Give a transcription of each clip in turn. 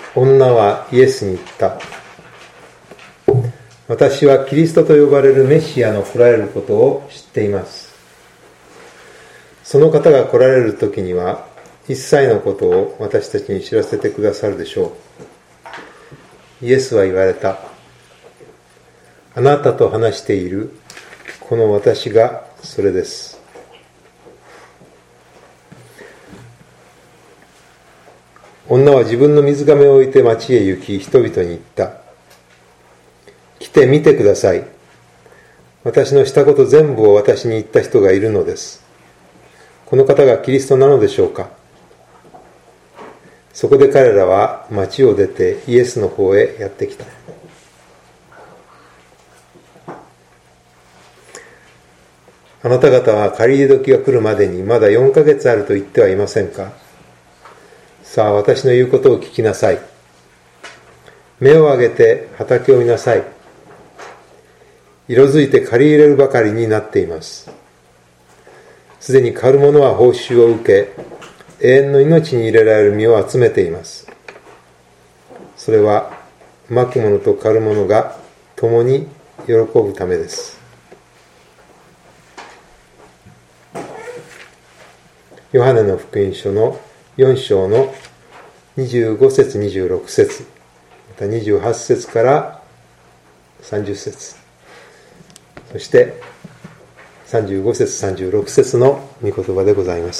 女はイエスに言った。私はキリストと呼ばれるメシアの来られることを知っています。その方が来られる時には一切のことを私たちに知らせてくださるでしょう。イエスは言われた。あなたと話しているこの私がそれです。女は自分の水瓶を置いて町へ行き、人々に言った。来て見てください。私のしたこと全部を私に言った人がいるのです。この方がキリストなのでしょうか。そこで彼らは町を出てイエスの方へやってきた。あなた方は借り入れ時が来るまでにまだ4ヶ月あると言ってはいませんか。さあ私の言うことを聞きなさい。目を上げて畑を見なさい。色づいて刈り入れるばかりになっています。すでに刈る者は報酬を受け、永遠の命に入れられる実を集めています。それはまく者と刈る者が共に喜ぶためです。ヨハネの福音書の4章の25節26節また28節から30節そして35節36節の御言葉でございます。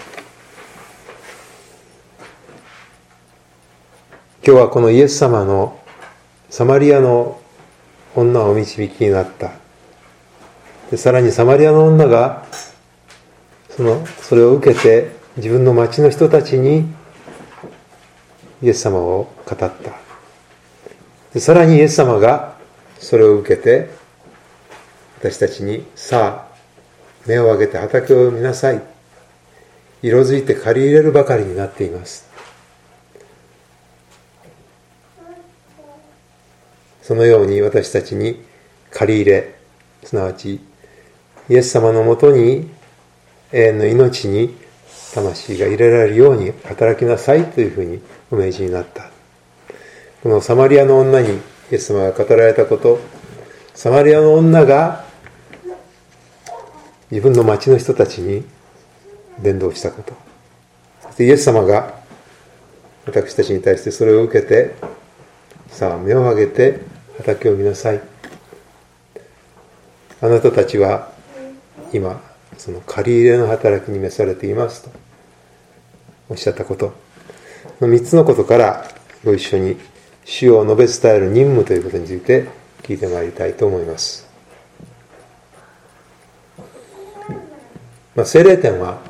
今日はこのイエス様のサマリアの女をお導きになった。でさらにサマリアの女がそれを受けて自分の町の人たちにイエス様を語った。でさらにイエス様がそれを受けて私たちに、さあ目を上げて畑を見なさい。色づいて刈り入れるばかりになっています。そのように私たちに刈り入れ、すなわちイエス様のもとに永遠の命に魂が入れられるように働きなさいというふうにお命じになった。このサマリアの女にイエス様が語られたこと、サマリアの女が自分の町の人たちに伝道したこと、そしてイエス様が私たちに対してそれを受けて、さあ目を上げて畑を見なさい。あなたたちは今その借り入れの働きに召されていますとおっしゃったこと、その3つのことからご一緒に主を述べ伝える任務ということについて聞いてまいりたいと思います。聖霊典は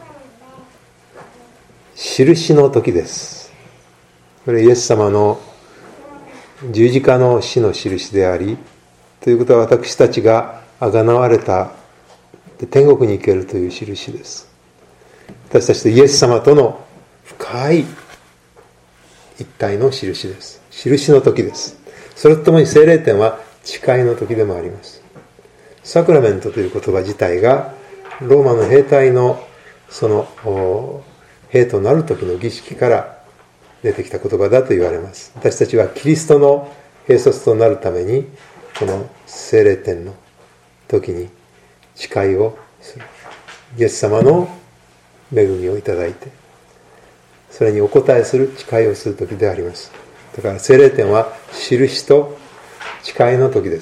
印の時です。これイエス様の十字架の死の印であり、ということは私たちがあがなわれた天国に行けるという印です。私たちとイエス様との深い一体の印です。印の時です。それとともに聖霊典は誓いの時でもあります。サクラメントという言葉自体がローマの兵隊のその兵となる時の儀式から出てきた言葉だと言われます。私たちはキリストの兵卒となるためにこの聖霊典の時に誓いをする。イエス様の恵みをいただいて、それにお答えする誓いをする時であります。だから聖霊典は印と誓いの時です。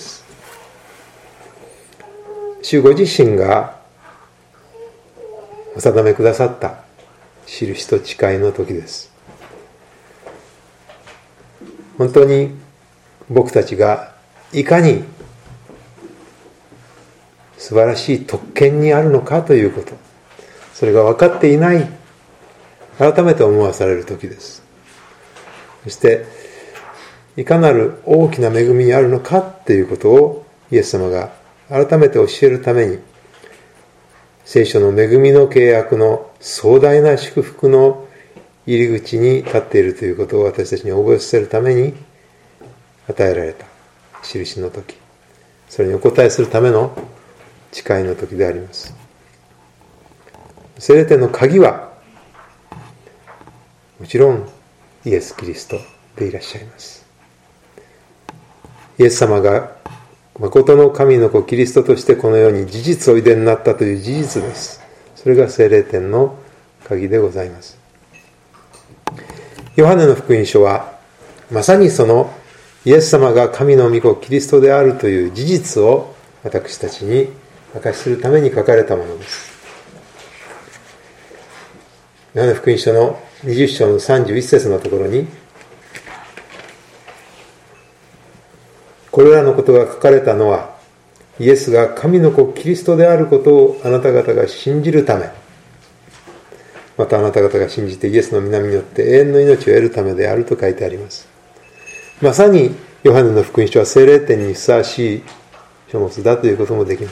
主ご自身がお定めくださった印と誓いの時です。本当に僕たちがいかに素晴らしい特権にあるのかということ、それが分かっていない、改めて思わされる時です。そしていかなる大きな恵みにあるのかということをイエス様が改めて教えるために、聖書の恵みの契約の壮大な祝福の入り口に立っているということを私たちに覚えさせるために与えられた印の時、それにお答えするための誓いの時であります。聖霊典の鍵はもちろんイエス・キリストでいらっしゃいます。イエス様が誠の神の子キリストとしてこの世に事実おいでになったという事実です。それが聖霊典の鍵でございます。ヨハネの福音書はまさにそのイエス様が神の御子キリストであるという事実を私たちに明かしするために書かれたものです。ヨハネ福音書の20章の31節のところに、これらのことが書かれたのはイエスが神の子キリストであることをあなた方が信じるため、またあなた方が信じてイエスの皆によって永遠の命を得るためであると書いてあります。まさにヨハネの福音書は聖霊典にふさわしい書物だということもできます。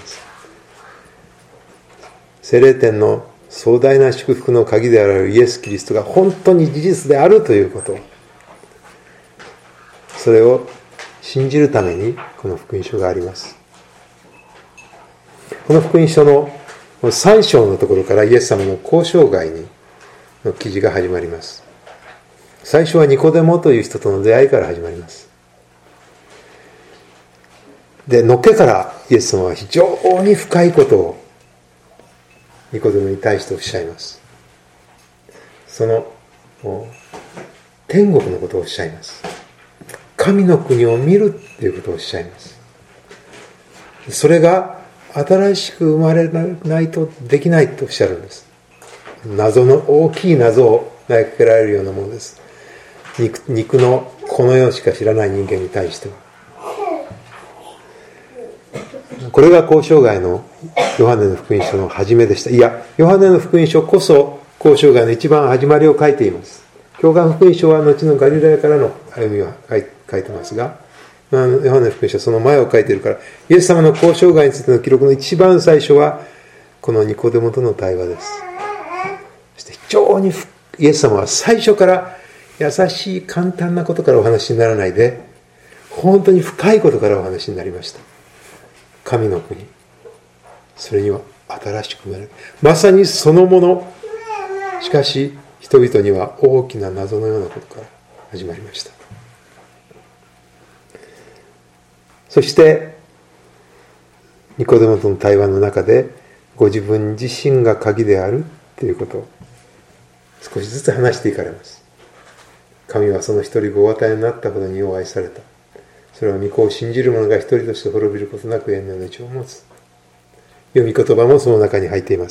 聖霊典の壮大な祝福の鍵であるイエス・キリストが本当に事実であるということ、それを信じるためにこの福音書があります。この福音書の3章のところからイエス様の交渉外の記事が始まります。最初はニコデモという人との出会いから始まります。で、のっけからイエス様は非常に深いことをニコデモに対しておっしゃいます。その天国のことをおっしゃいます。神の国を見るということをおっしゃいます。それが新しく生まれないとできないとおっしゃるんです。大きい謎を投げかけられるようなものです。肉のこの世しか知らない人間に対しては。これが交渉外のヨハネの福音書の始めでした。いや、ヨハネの福音書こそ交渉外の一番始まりを書いています。教会福音書は後のガリラヤからの歩みを書いてますが、ヨハネの福音書はその前を書いているから、イエス様の交渉外についての記録の一番最初はこのニコデモとの対話です。そして非常にイエス様は最初から優しい簡単なことからお話にならないで、本当に深いことからお話になりました。神の国、それには新しく生まれる、まさにそのもの。しかし人々には大きな謎のようなことから始まりました。そしてニコデモとの対話の中でご自分自身が鍵であるということを少しずつ話していかれます。神はその一人子をお与えになったほどによう愛された。それは御子を信じる者が一人として滅びることなく永遠の命を持つ。読み言葉もその中に入っています。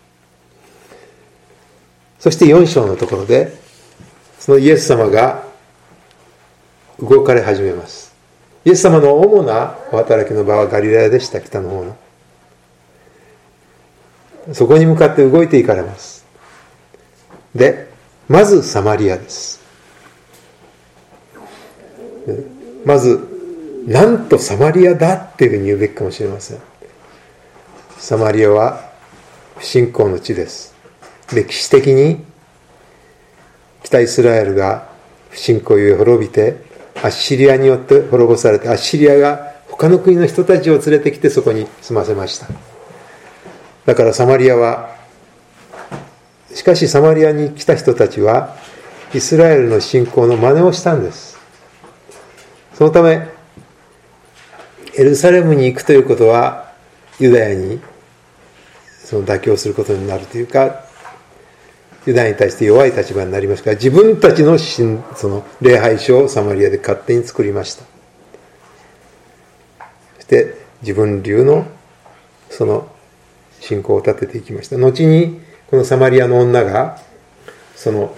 そして4章のところでそのイエス様が動かれ始めます。イエス様の主なお働きの場はガリラヤでした。北の方のそこに向かって動いていかれます。で、まずサマリアです。まずなんとサマリアだっていうふうに言うべきかもしれません。サマリアは不信仰の地です。歴史的に北イスラエルが不信仰ゆえ滅びてアッシリアによって滅ぼされて、アッシリアが他の国の人たちを連れてきてそこに住ませました。だからサマリアは、しかしサマリアに来た人たちはイスラエルの信仰の真似をしたんです。そのためエルサレムに行くということはユダヤにその妥協することになるというか、ユダヤに対して弱い立場になりますから、自分たちのその礼拝所をサマリアで勝手に作りました。そして自分流のその信仰を立てていきました。後にこのサマリアの女がその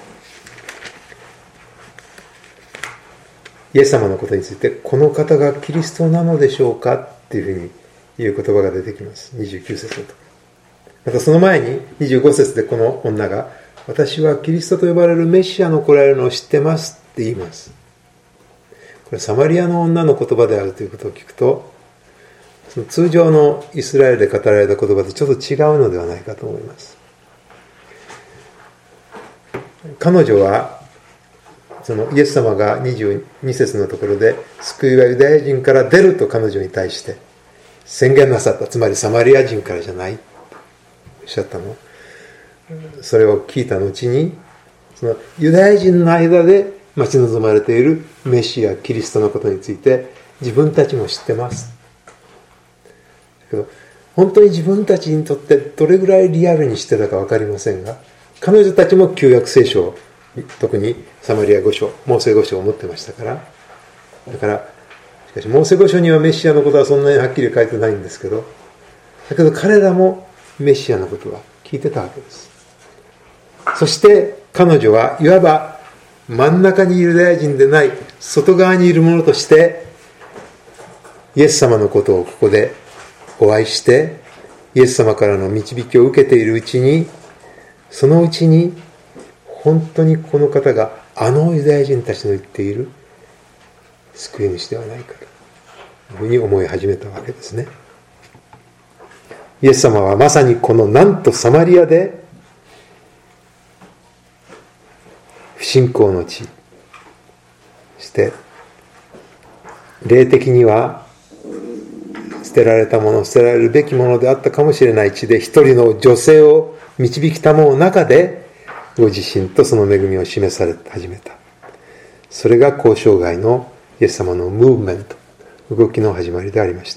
イエス様のことについて、この方がキリストなのでしょうかっていうふうに言う言葉が出てきます。29節のところ。またその前に25節でこの女が、私はキリストと呼ばれるメシアの来られるのを知ってますって言います。これサマリアの女の言葉であるということを聞くと、その通常のイスラエルで語られた言葉とちょっと違うのではないかと思います。彼女はそのイエス様が22節のところで、救いはユダヤ人から出ると彼女に対して宣言なさった。つまりサマリア人からじゃないとおっしゃったの。それを聞いた後に、そのユダヤ人の間で待ち望まれているメシアキリストのことについて自分たちも知ってます。だけど本当に自分たちにとってどれぐらいリアルにしてたか分かりませんが、彼女たちも旧約聖書を、特にサマリア5書、モーセ5書を持ってましたから、だからしかしモーセ5書にはメシアのことはそんなにはっきり書いてないんですけど、だけど彼らもメシアのことは聞いてたわけです。そして彼女はいわば真ん中にいるユダヤ人でない外側にいる者としてイエス様のことをここでお会いして、イエス様からの導きを受けているうちに、そのうちに本当にこの方があのユダヤ人たちの言っている救い主ではないかというふうに思い始めたわけですね。イエス様はまさにこのなんとサマリアで不信仰の地、そして霊的には捨てられたもの、捨てられるべきものであったかもしれない地で、一人の女性を導きたもう中でご自身とその恵みを示され始めた。それが交渉外のイエス様のムーブメント、動きの始まりでありました。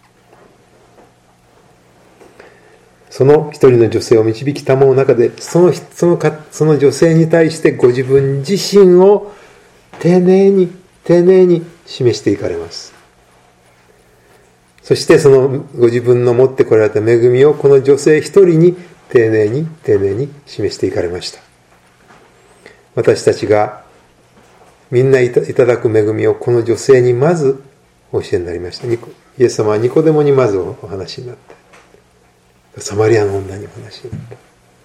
その一人の女性を導きたもう中で、その女性に対してご自分自身を丁寧に示していかれます。そしてそのご自分の持ってこられた恵みをこの女性一人に丁寧に示していかれました。私たちがみんないただく恵みをこの女性にまずお教えになりました。イエス様はニコデモにまずお話になった。サマリアの女にお話になった。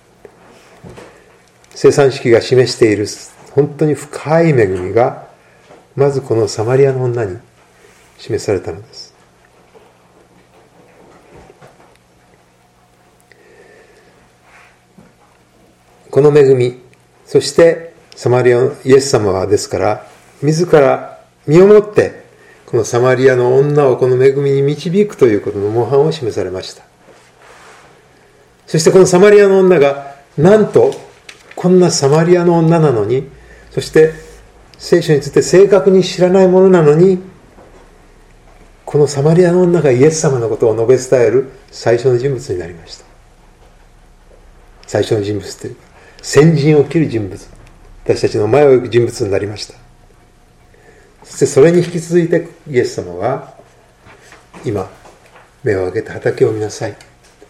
生産式が示している本当に深い恵みがまずこのサマリアの女に示されたのです。この恵み、そしてサマリアのイエス様はですから自ら身をもってこのサマリアの女をこの恵みに導くということの模範を示されました。そしてこのサマリアの女がなんとこんなサマリアの女なのに、そして聖書について正確に知らないものなのに、このサマリアの女がイエス様のことを述べ伝える最初の人物になりました。最初の人物というか先陣を切る人物、私たちの前を行く人物になりました。そしてそれに引き続いてイエス様は今目を開けて畑を見なさい、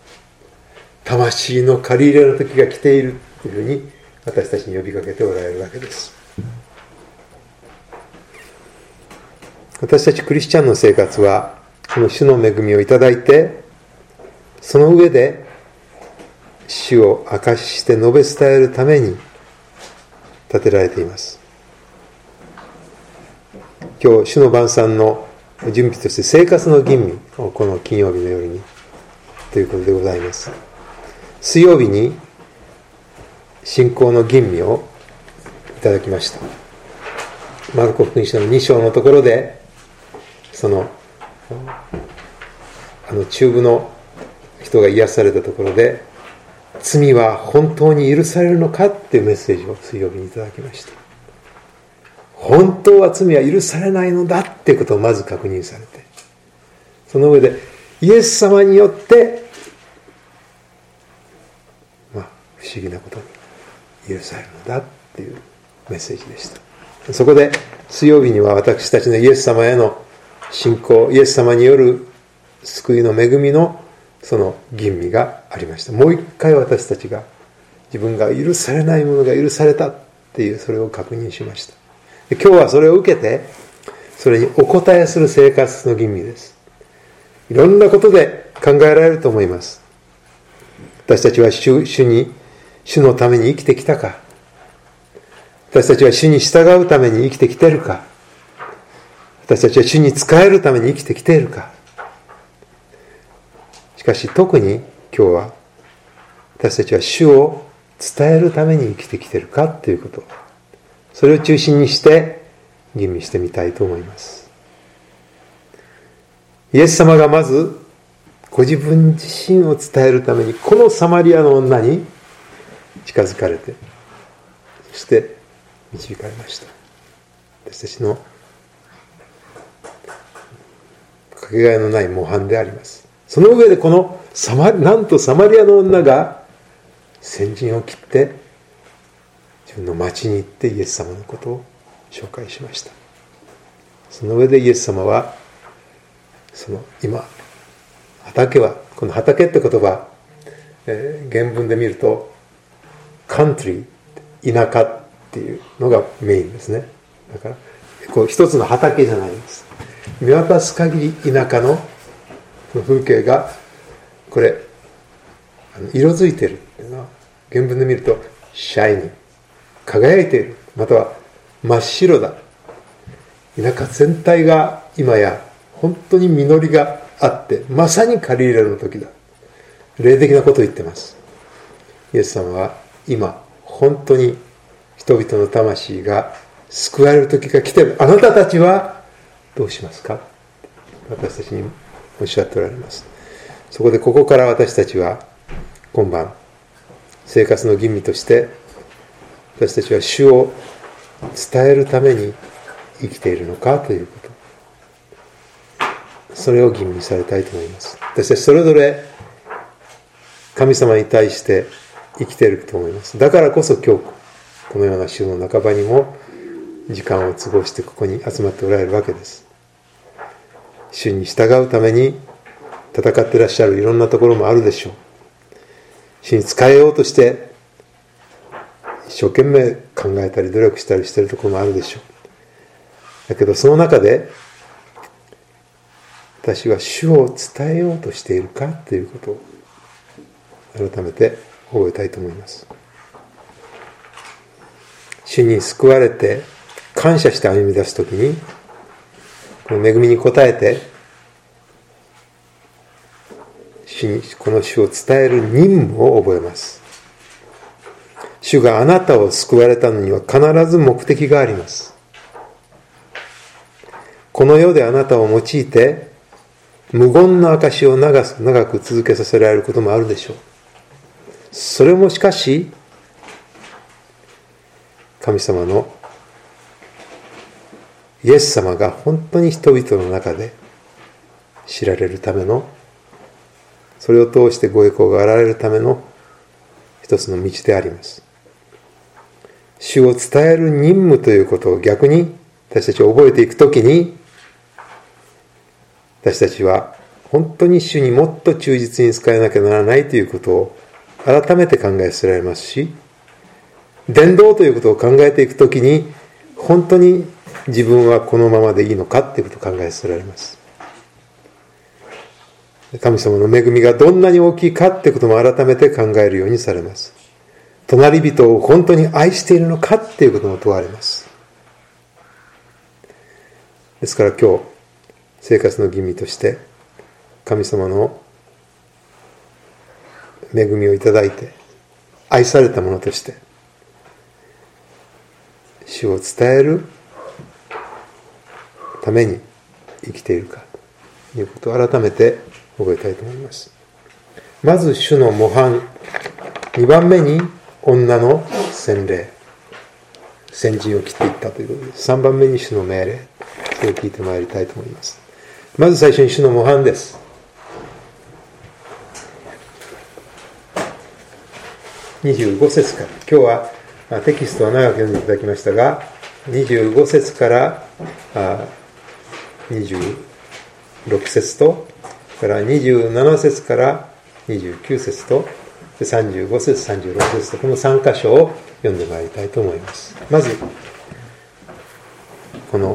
魂の借り入れの時が来ているというふうに私たちに呼びかけておられるわけです。私たちクリスチャンの生活はこの主の恵みをいただいて、その上で主を証しして述べ伝えるために立てられています。今日主の晩餐の準備として生活の吟味をこの金曜日の夜にということでございます。水曜日に信仰の吟味をいただきました。マルコ福音書の2章のところで、その中部の人が癒されたところで、罪は本当に許されるのかっていうメッセージを水曜日にいただきました。本当は罪は許されないのだっていうことをまず確認されて、その上でイエス様によって不思議なことに許されるのだっていうメッセージでした。そこで水曜日には私たちのイエス様への信仰、イエス様による救いの恵みのその吟味がありました。もう一回私たちが自分が許されないものが許されたっていう、それを確認しました。で今日はそれを受けてそれにお答えする生活の吟味です。いろんなことで考えられると思います。私たちは主のために生きてきたか、私たちは主に従うために生きてきているか、私たちは主に仕えるために生きてきているか。しかし特に今日は私たちは主を伝えるために生きてきているかということ、それを中心にして吟味してみたいと思います。イエス様がまずご自分自身を伝えるためにこのサマリアの女に近づかれて、そして導かれました。 私たちのかけがえのない模範であります。その上でこのなんとサマリアの女が先陣を切って自分の町に行ってイエス様のことを紹介しました。その上でイエス様は今この畑って言葉、原文で見るとカントリー、田舎っていうのがメインですね。だから一つの畑じゃないんです。見渡す限り田舎の風景がこれ色づいているっていうのは原文で見るとシャイニー、輝いている、または真っ白だ。田舎全体が今や本当に実りがあってまさに借り入れの時だ。霊的なことを言ってます。イエス様は今本当に人々の魂が救われる時が来ている。あなたたちはどうしますか？私たちにおっしゃっておられます。そこでここから私たちは今晩生活の吟味として私たちは主を伝えるために生きているのかということ、それを吟味されたいと思います。私たちそれぞれ神様に対して生きていると思います。だからこそ今日このような週の半ばにも時間を過ごしてここに集まっておられるわけです。主に従うために戦っていらっしゃるいろんなところもあるでしょう。主に仕えようとして一生懸命考えたり努力したりしているところもあるでしょう。だけどその中で私は主を伝えようとしているかということを改めて覚えたいと思います。主に救われて感謝して歩み出すときにこの恵みに応えて主にこの主を伝える任務を覚えます。主があなたを救われたのには必ず目的があります。この世であなたを用いて無言の証を長く続けさせられることもあるでしょう。それもしかし神様のイエス様が本当に人々の中で知られるための、それを通してご栄光が現れるための一つの道であります。主を伝える任務ということを逆に私たちを覚えていくときに、私たちは本当に主にもっと忠実に仕えなきゃならないということを改めて考えさせられますし、伝道ということを考えていくときに本当に自分はこのままでいいのかということを考えさせられます。神様の恵みがどんなに大きいかということも改めて考えるようにされます。隣人を本当に愛しているのかということも問われます。ですから今日生活の吟味として神様の恵みをいただいて愛されたものとして主を伝えるために生きているかということを改めて覚えたいと思います。まず主の模範、2番目に女の洗礼、先陣を切っていったということです。3番目に主の命令、それを聞いてまいりたいと思います。まず最初に主の模範です。25節から、今日はテキストは長く読んでいただきましたが、25節から26節と、から27節から29節と、35節、36節と、この3箇所を読んでまいりたいと思います。まず、この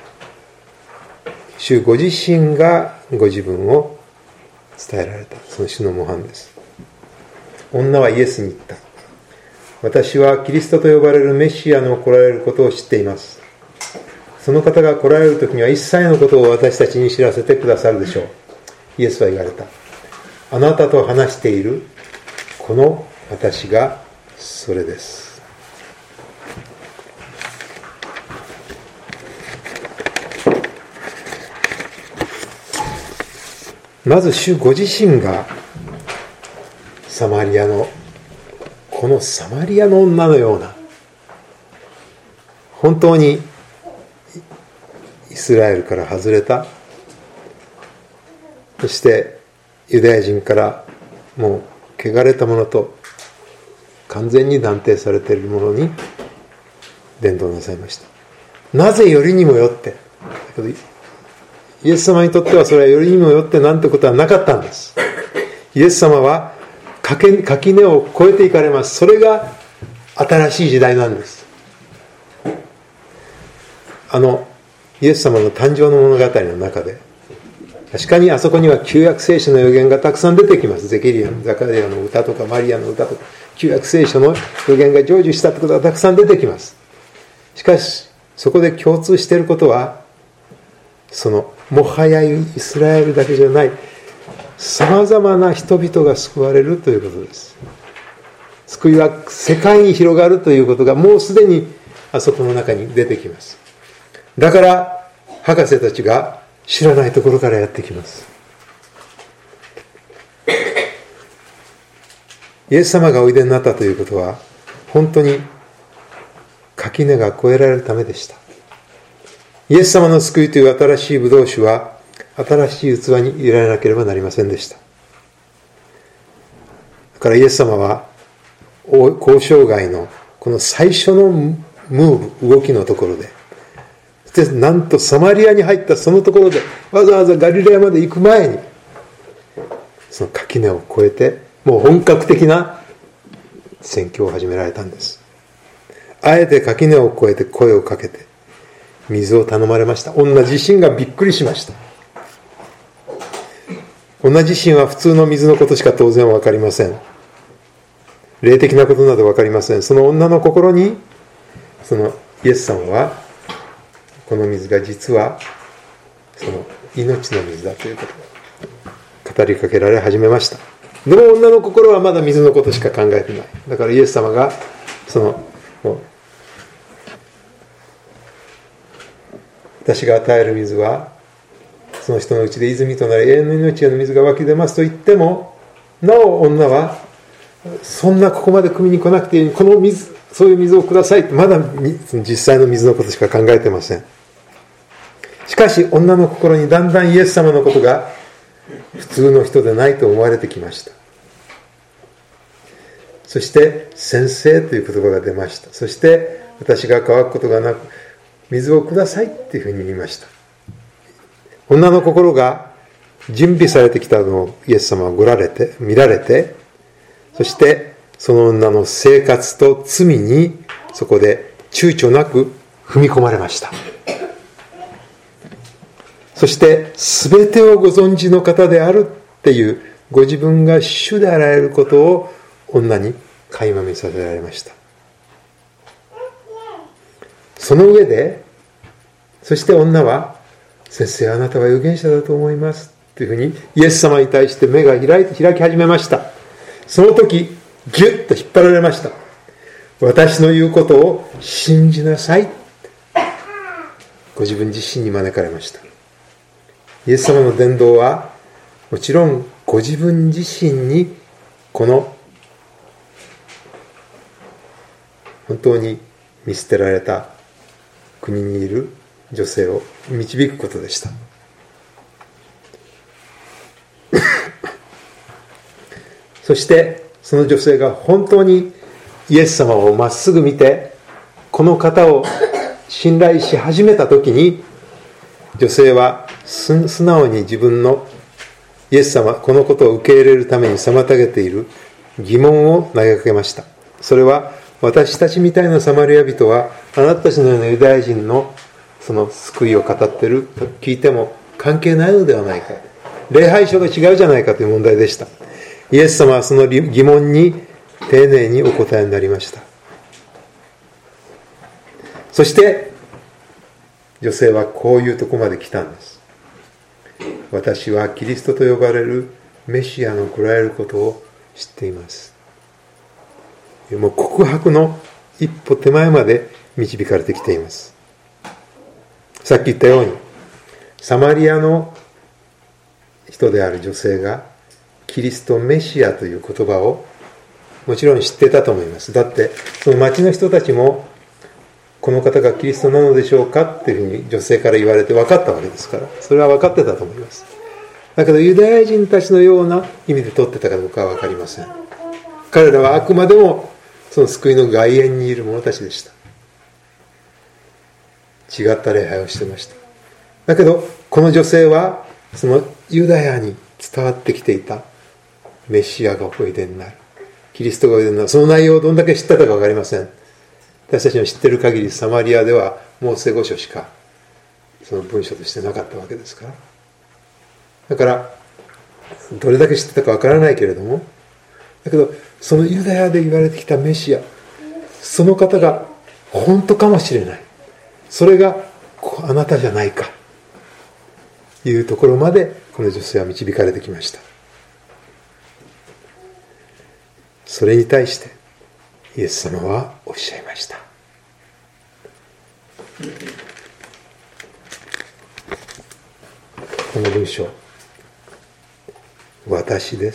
主ご自身がご自分を伝えられた、その主の模範です。女はイエスに言った。私はキリストと呼ばれるメシアの来られることを知っています。その方が来られる時には一切のことを私たちに知らせてくださるでしょう。イエスは言われた。あなたと話しているこの私がそれです。まず主ご自身がこのサマリアの女のような本当にイスラエルから外れた、そしてユダヤ人からもう汚れたものと完全に断定されているものに伝道なさいました。なぜよりにもよって、イエス様にとってはそれはよりにもよってなんてことはなかったんです。イエス様は垣根を越えていかれます。それが新しい時代なんです。イエス様の誕生の物語の中で、確かにあそこには旧約聖書の予言がたくさん出てきます。ゼケリアのザカリアの歌とかマリアの歌とか、旧約聖書の予言が成就したということがたくさん出てきます。しかしそこで共通していることは、もはやイスラエルだけじゃない、さまざまな人々が救われるということです。救いは世界に広がるということがもうすでにあそこの中に出てきます。だから博士たちが知らないところからやってきます。イエス様がおいでになったということは、本当に垣根が越えられるためでした。イエス様の救いという新しいブドウ酒は新しい器に入れられなければなりませんでした。だからイエス様は交渉外のこの最初のムーブ、動きのところで、なんとサマリアに入ったそのところで、わざわざガリラヤまで行く前にその垣根を越えて、もう本格的な宣教を始められたんです。あえて垣根を越えて声をかけて水を頼まれました。女自身がびっくりしました。女自身は普通の水のことしか当然わかりません。霊的なことなどわかりません。その女の心に、イエス様はこの水が実は命の水だということを語りかけられ始めました。でも女の心はまだ水のことしか考えてない。だからイエス様が私が与える水はその人のうちで泉となり永遠の命への水が湧き出ますと言っても、なお女はそんなここまで汲みに来なくていい、この水、そういう水をくださいって、まだ実際の水のことしか考えてません。しかし女の心にだんだんイエス様のことが普通の人でないと思われてきました。そして先生という言葉が出ました。そして私が乾くことがなく水をくださいっていうふうに言いました。女の心が準備されてきたのをイエス様は見られて、そしてその女の生活と罪にそこで躊躇なく踏み込まれました。そして全てをご存知の方であるっていうご自分が主であられることを女に垣間見させられました。その上で、そして女は、先生あなたは預言者だと思いますというふうにイエス様に対して目が開き始めました。その時ギュッと引っ張られました。私の言うことを信じなさい。ご自分自身に招かれました。イエス様の伝道はもちろんご自分自身にこの本当に見捨てられた国にいる女性を導くことでした。そしてその女性が本当にイエス様をまっすぐ見てこの方を信頼し始めた時に、女性は素直に自分のイエス様、このことを受け入れるために妨げている疑問を投げかけました。それは、私たちみたいなサマリア人はあなたたちのようなユダヤ人のその救いを語っていると聞いても関係ないのではないか、礼拝書が違うじゃないかという問題でした。イエス様はその疑問に丁寧にお答えになりました。そして女性はこういうとこまで来たんです。私はキリストと呼ばれるメシアの来られることを知っています。もう告白の一歩手前まで導かれてきています。さっき言ったようにサマリアの人である女性がキリストメシアという言葉をもちろん知っていたと思います。だってその町の人たちもこの方がキリストなのでしょうかっていうふうに女性から言われて分かったわけですから、それは分かってたと思います。だけどユダヤ人たちのような意味で取ってたかどうかは分かりません。彼らはあくまでもその救いの外縁にいる者たちでした。違った礼拝をしてました。だけどこの女性はそのユダヤに伝わってきていたメシアがおいでになる、キリストがおいでになる、その内容をどんだけ知ってたか分かりません。私たちの知ってる限りサマリアではモーセ五書しかその文書としてなかったわけですから、だからどれだけ知ってたか分からないけれども、だけどそのユダヤで言われてきたメシア、その方が本当かもしれない、それがあなたじゃないかというところまでこの女性は導かれてきました。それに対してイエス様はおっしゃいました。この文章、私です、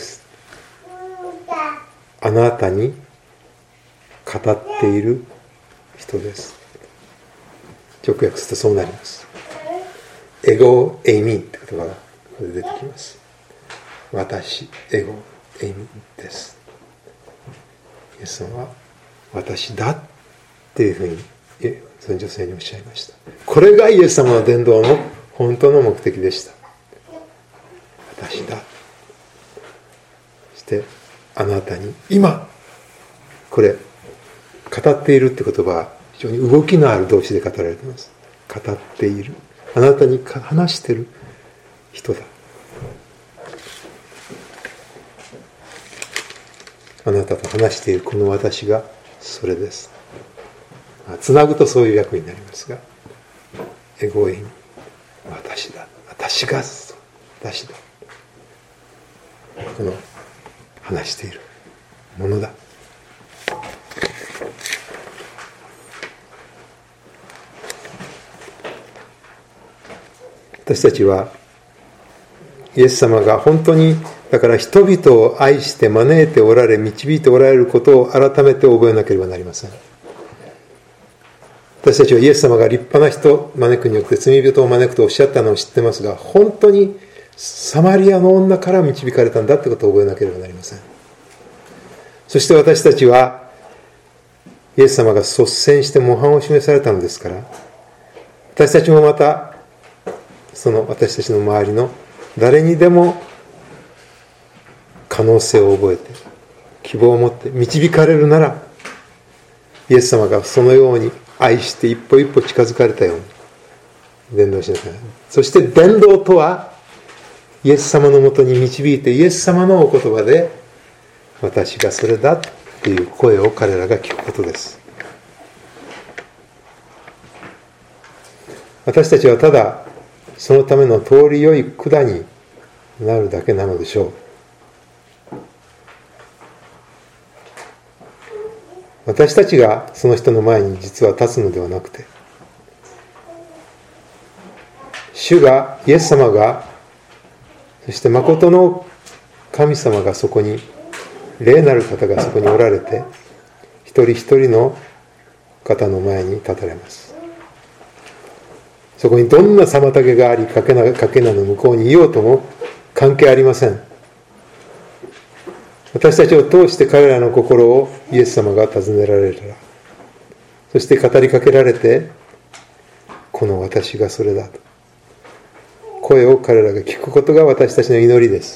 あなたに語っている人です。直訳するとそうなります。エゴエイミンって言葉がここで出てきます。私、エゴエイミンです。イエス様は私だっていうふうにその女性におっしゃいました。これがイエス様の伝道の本当の目的でした。私だ、そしてあなたに、今これ語っているって言葉は非常に動きのある動詞で語られています。語っている、あなたに話している人だ、あなたと話しているこの私がそれです。つなぐとそういう役になりますが、エゴエイン、私だ、私が私だ、この話しているものだ。私たちはイエス様が本当にだから人々を愛して招いておられ、導いておられることを改めて覚えなければなりません。私たちはイエス様が立派な人を招くによって罪人を招くとおっしゃったのを知ってますが、本当にサマリアの女から導かれたんだってことを覚えなければなりません。そして私たちはイエス様が率先して模範を示されたのですから、私たちもまたその私たちの周りの誰にでも可能性を覚えて希望を持って導かれるなら、イエス様がそのように愛して一歩一歩近づかれたように伝道しなさい。そして伝道とはイエス様のもとに導いて、イエス様のお言葉で私がそれだっていう声を彼らが聞くことです。私たちはただそのための通り良い管になるだけなのでしょう。私たちがその人の前に実は立つのではなくて、主が、イエス様が、そして誠の神様がそこに、霊なる方がそこにおられて、一人一人の方の前に立たれます。そこにどんな妨げがあり、賭けなの向こうにいようとも関係ありません。私たちを通して彼らの心をイエス様が尋ねられたら、そして語りかけられて、この私がそれだと声を彼らが聞くことが私たちの祈りです。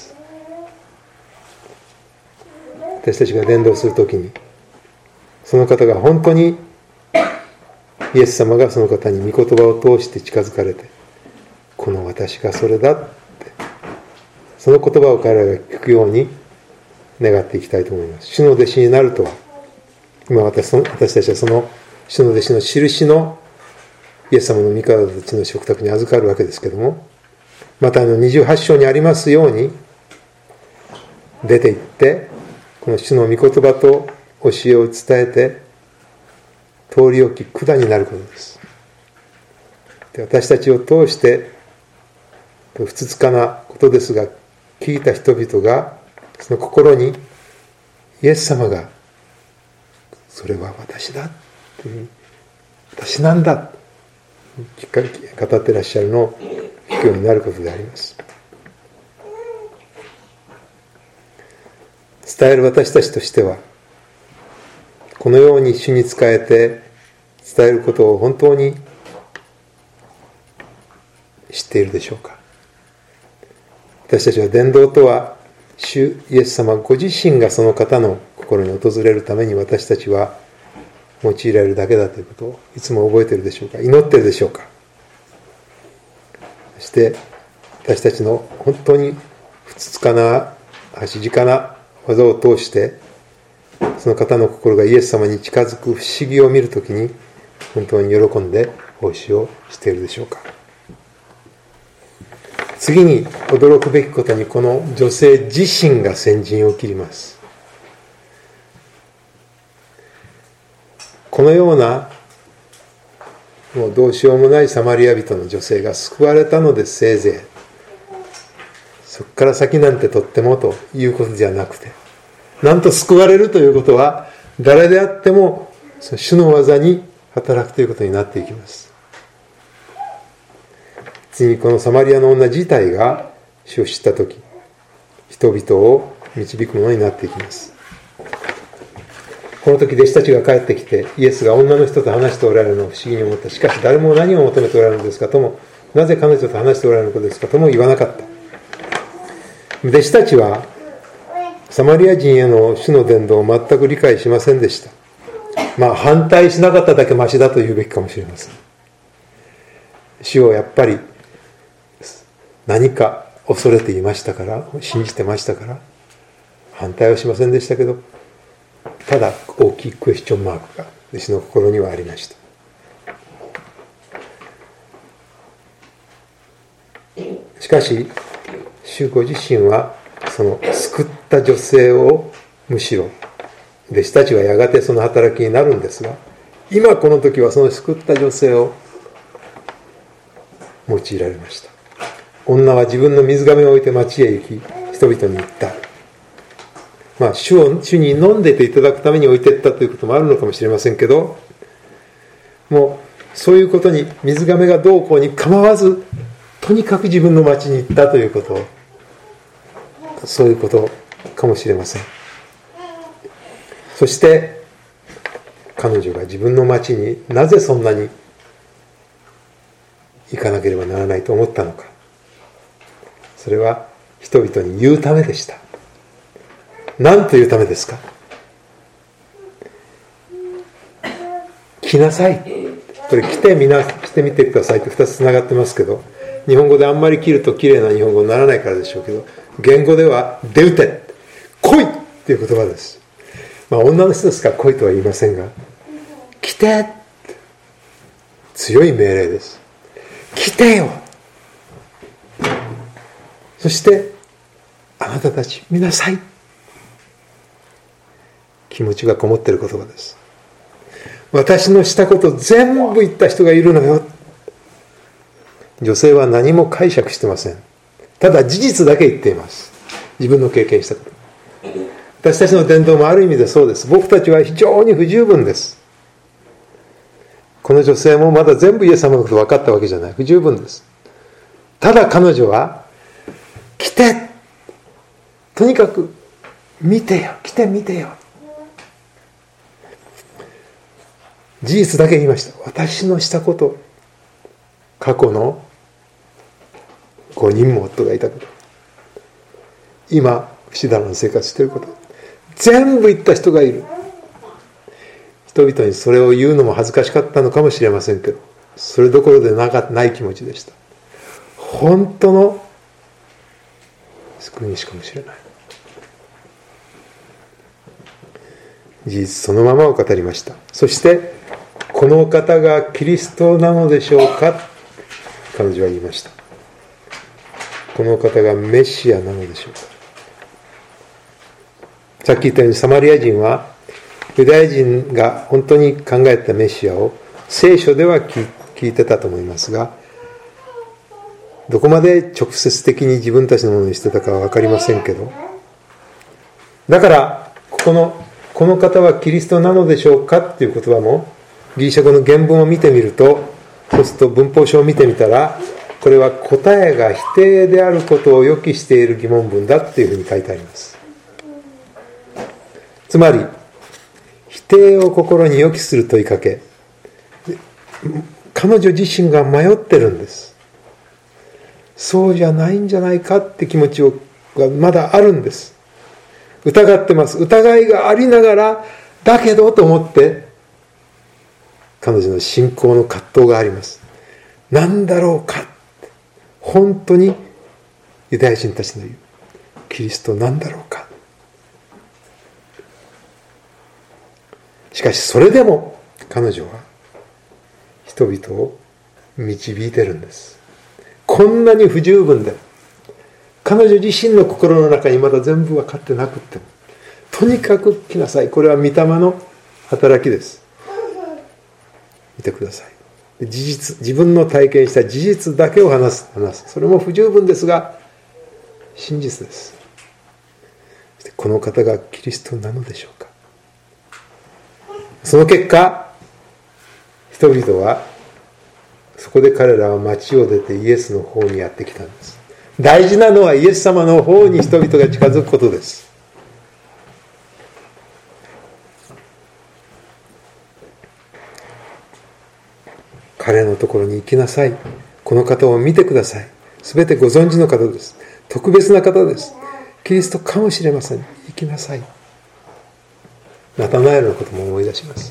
私たちが伝道するときに、その方が本当にイエス様がその方に御言葉を通して近づかれて、この私がそれだって、その言葉を彼らが聞くように願っていきたいと思います。主の弟子になるとは、今私たちはその主の弟子の印のイエス様の御体たちの食卓に預かるわけですけども、また28章にありますように、出て行ってこの主の御言葉と教えを伝えて通り置き管になることです。で、私たちを通して不つかなことですが、聞いた人々がその心にイエス様がそれは私だという私なんだ語ってらっしゃるのを聞くようになることであります。伝える私たちとしては、このように主に仕えて伝えることを本当に知っているでしょうか。私たちは伝道とは、主イエス様ご自身がその方の心に訪れるために私たちは用いられるだけだということをいつも覚えているでしょうか。祈っているでしょうか。そして私たちの本当にふつつかな足近な技を通してその方の心がイエス様に近づく不思議を見るときに本当に喜んで奉仕をしているでしょうか。次に驚くべきことに、この女性自身が先陣を切ります。このようなもうどうしようもないサマリア人の女性が救われたのでせいぜい、そこから先なんてとってもということじゃなくて、なんと救われるということは誰であってもその主の技に働くということになっていきます。次にこのサマリアの女自体が主を知ったとき、人々を導くものになっていきます。この時弟子たちが帰ってきて、イエスが女の人と話しておられるのを不思議に思った。しかし誰も何を求めておられるのですかとも、なぜ彼女と話しておられるのですかとも言わなかった。弟子たちはサマリア人への主の伝道を全く理解しませんでした。反対しなかっただけマシだと言うべきかもしれません。主をやっぱり何か恐れていましたから、信じてましたから反対はしませんでしたけど、ただ大きいクエスチョンマークが弟子の心にはありました。しかし主ご自身はその救った女性をむしろ、弟子たちはやがてその働きになるんですが、今この時はその救った女性を用いられました。女は自分の水瓶を置いて町へ行き、人々に言った。主に飲んでていただくために置いていったということもあるのかもしれませんけど、もうそういうことに水瓶がどうこうに構わず、とにかく自分の町に行ったということ、そういうことかもしれません。そして彼女が自分の町になぜそんなに行かなければならないと思ったのか。それは人々に言うためでした。何というためですか。来なさい。これ来てみてくださいって2つつながってますけど、日本語であんまり切ると綺麗な日本語にならないからでしょうけど、言語では出打て、来いっていう言葉です。女の人ですから来いとは言いませんが、来て、強い命令です。来てよ。そしてあなたたち見なさい。気持ちがこもっている言葉です。私のしたこと全部言った人がいるのよ。女性は何も解釈してません。ただ事実だけ言っています。自分の経験したこと。私たちの伝道もある意味でそうです。僕たちは非常に不十分です。この女性もまだ全部イエス様のこと分かったわけじゃない。不十分です。ただ彼女は来て、とにかく見てよ、来て見てよ。事実だけ言いました。私のしたこと、過去の5人も夫がいたこと、今不死だらの生活していること、全部言った人がいる。人々にそれを言うのも恥ずかしかったのかもしれませんけど、それどころでない気持ちでした。本当の救い主かもしれない。事実そのままを語りました。そしてこの方がキリストなのでしょうか、彼女は言いました。この方がメシアなのでしょうか。さっき言ったようにサマリア人はユダヤ人が本当に考えたメシアを聖書では聞いてたと思いますが、どこまで直接的に自分たちのものにしてたかは分かりませんけど、だからこの方はキリストなのでしょうかっていう言葉もギリシャ語の原文を見てみると、そうすると文法書を見てみたら、これは答えが否定であることを予期している疑問文だっていうふうに書いてあります。つまり否定を心に予期する問いかけ、彼女自身が迷ってるんです。そうじゃないんじゃないかって気持ちがまだあるんです。疑ってます。疑いがありながら、だけどと思って彼女の信仰の葛藤があります。何だろうか、本当にユダヤ人たちの言うキリストなんだろうか。しかしそれでも彼女は人々を導いてるんです。こんなに不十分で、彼女自身の心の中にまだ全部分かってなくっても、とにかく来なさい。これは御霊の働きです。見てください。事実、自分の体験した事実だけを話す。それも不十分ですが真実です。この方がキリストなのでしょうか。その結果、人々はそこで彼らは町を出てイエスの方にやってきたんです。大事なのはイエス様の方に人々が近づくことです。彼のところに行きなさい。この方を見てください。すべてご存知の方です。特別な方です。キリストかもしれません。行きなさい。ナタナエルのことも思い出します。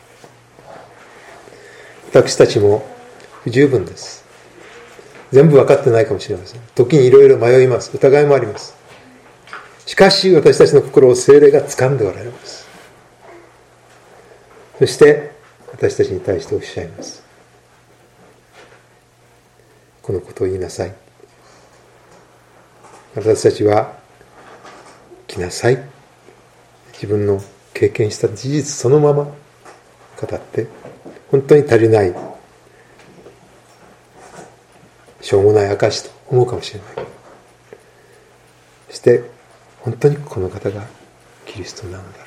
私たちも不十分です。全部分かってないかもしれません。時にいろいろ迷います。疑いもあります。しかし私たちの心を聖霊が掴んでおられます。そして私たちに対しておっしゃいます。このことを言いなさい。私たちは来なさい。自分の経験した事実そのまま語って本当に足りないしょうもない証と思うかもしれない。そして本当にこの方がキリストなのだろ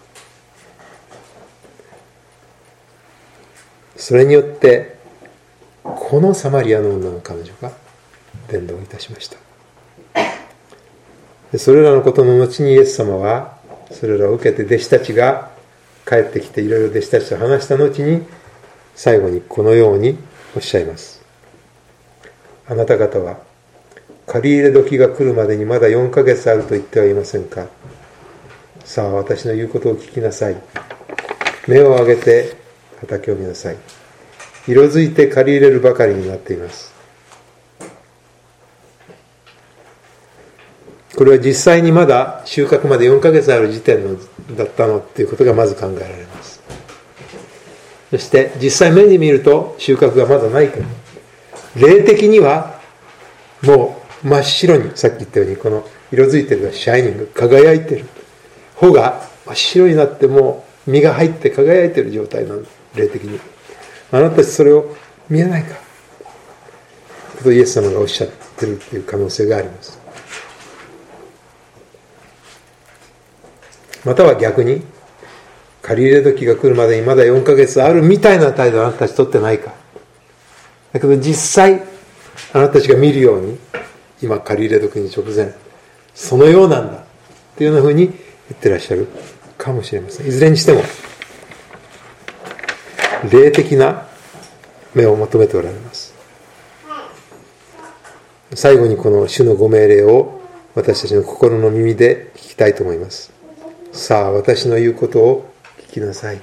う。それによってこのサマリアの女の彼女が伝道いたしました。でそれらのことの後にイエス様はそれらを受けて弟子たちが帰ってきていろいろ弟子たちと話した後に最後にこのようにおっしゃいます。あなた方は借り入れ時が来るまでにまだ4ヶ月あると言ってはいませんか。さあ私の言うことを聞きなさい。目を上げて畑を見なさい。色づいて借り入れるばかりになっています。これは実際にまだ収穫まで4ヶ月ある時点だったのっていうことがまず考えられます。そして実際目に見ると収穫がまだないけど、霊的にはもう真っ白に、さっき言ったようにこの色づいてるシャイニング、輝いてる穂が真っ白になってもう実が入って輝いてる状態なの。霊的にあなたたちそれを見えないかとイエス様がおっしゃってるっていう可能性があります。または逆に借り入れ時が来るまでにまだ4ヶ月あるみたいな態度をあなたたち取ってないか。だけど実際あなたたちが見るように今借り入れ時に直前そのようなんだっていうようなふうに言ってらっしゃるかもしれません。いずれにしても霊的な目を求めておられます。最後にこの主のご命令を私たちの心の耳で聞きたいと思います。さあ私の言うことを聞きなさい。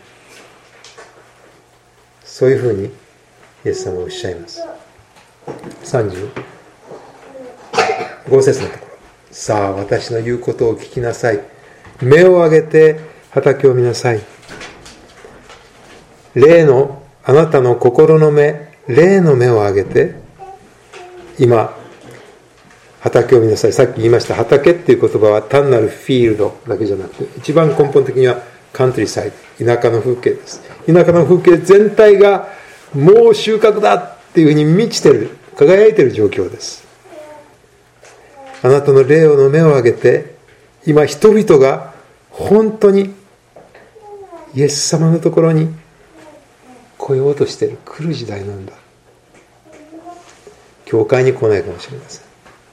そういうふうにイエス様はおっしゃいます。35節のところ、さあ私の言うことを聞きなさい。目を上げて畑を見なさい。霊のあなたの心の目、霊の目を上げて今畑を見なさい。さっき言いました畑っていう言葉は単なるフィールドだけじゃなくて、一番根本的にはカントリーサイド、田舎の風景です。田舎の風景全体がもう収穫だっていうふうに満ちてる、輝いてる状況です。あなたの霊の目を上げて今人々が本当にイエス様のところに来ようとしている、来る時代なんだ。教会に来ないかもしれません。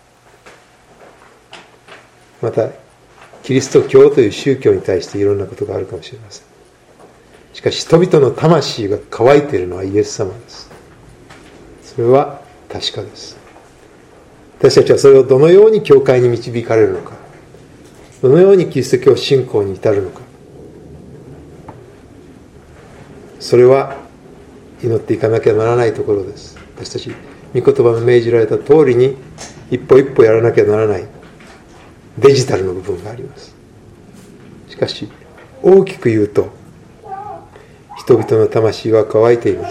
またキリスト教という宗教に対していろんなことがあるかもしれません。しかし人々の魂が乾いているのはイエス様です。それは確かです。私たちはそれをどのように教会に導かれるのか、どのようにキリスト教信仰に至るのか、それは祈っていかなきゃならないところです。私たち御言葉の命じられた通りに一歩一歩やらなきゃならないデジタルの部分があります。しかし大きく言うと、人々の魂は乾いています。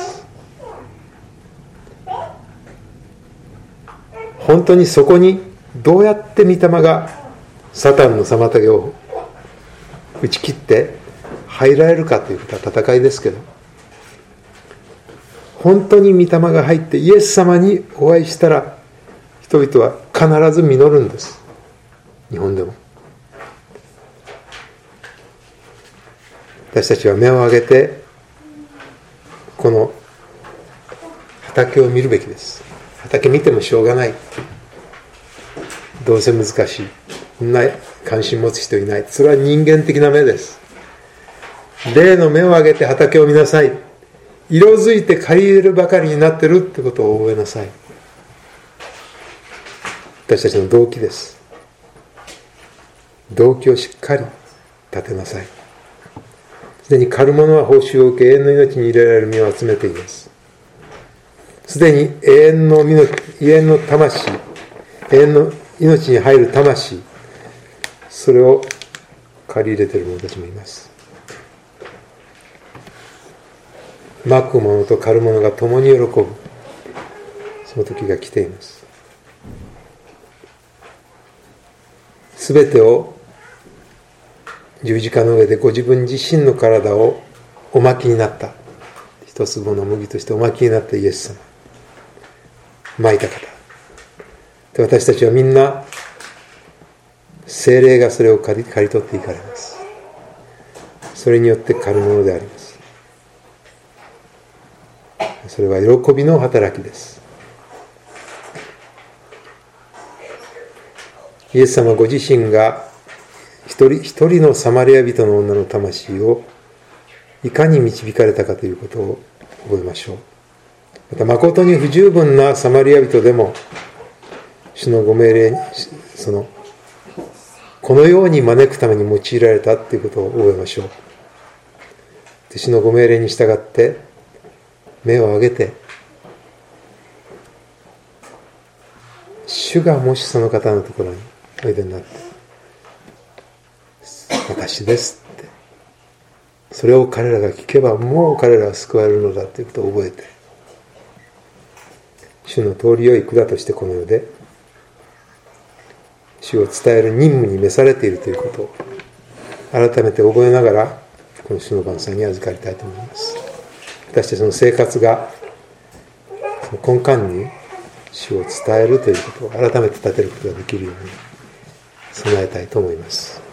本当にそこにどうやって御霊がサタンの妨げを打ち切って入られるかということは戦いですけど、本当に御霊が入ってイエス様にお会いしたら、人々は必ず実るんです。日本でも私たちは目を上げてこの畑を見るべきです。畑見てもしょうがない、どうせ難しい、みんな関心持つ人いない、それは人間的な目です。霊の目を上げて畑を見なさい。色づいて刈り入れるばかりになってるってことを覚えなさい。私たちの動機です。動機をしっかり立てなさい。すでに狩る者は報酬を受け、永遠の命に入れられる実を集めています。すでに永遠の魂、永遠の命に入る魂、それを借り入れている者たちもいます。まく者と狩る者が共に喜ぶ、その時が来ています。すべてを十字架の上でご自分自身の体をおまきになった、一粒の麦としておまきになったイエス様、まいた方で、私たちはみんな聖霊がそれを刈り取っていかれます。それによって狩るものであります。それは喜びの働きです。イエス様ご自身が一人のサマリア人の女の魂をいかに導かれたかということを覚えましょう。また誠に不十分なサマリア人でも主のご命令にこのように招くために用いられたということを覚えましょう。で、主のご命令に従って目を上げて、主がもしその方のところにおいでになって、私ですって、それを彼らが聞けばもう彼らは救われるのだということを覚えて、主の通りよい管としてこの世で主を伝える任務に召されているということを改めて覚えながら、この主の晩餐に預かりたいと思います。私たちの生活がその根幹に主を伝えるということを改めて立てることができるように備えたいと思います。